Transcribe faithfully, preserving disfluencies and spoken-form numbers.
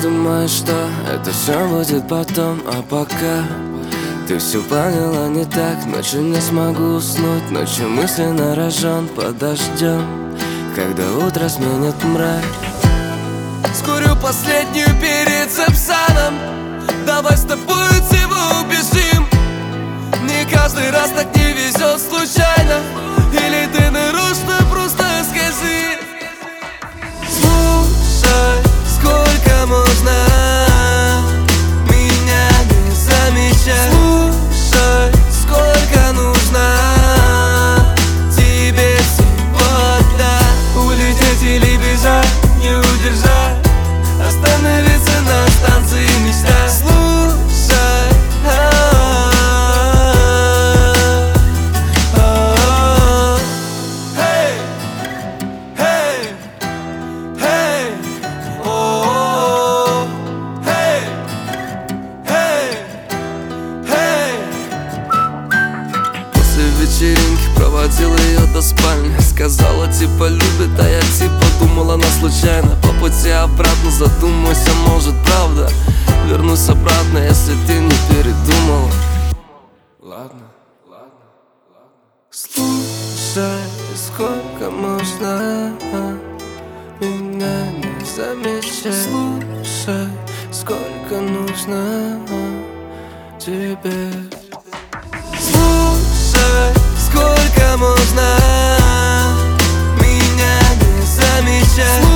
думаешь, что это все будет потом, а пока ты все поняла не так. Ночью не смогу уснуть, ночью мысленно рожен под дождем, когда утро сменит мрак. Скурю последнюю перед Сапсаном. Давай с тобой всего убежим. Не каждый раз так не везет случайно. Или ты нарочно просто скажи. Слушай, сколько можно меня не замечать? Слушай, сколько нужно тебе сегодня улететь или бежать, не удержать, остановиться на станции мечта. Слушай, эй, эй, эй, о, эй, эй, эй. После вечеринки проводил ее до спальни. Сказала типа любит, а я типа думала она случайно. По пути обратно задумайся, может правда вернусь обратно, если ты не передумала. Ладно, ладно, ладно. Слушай, сколько можно меня не замечать? Слушай, сколько нужно тебе? Слушай, сколько можно меня не замечать?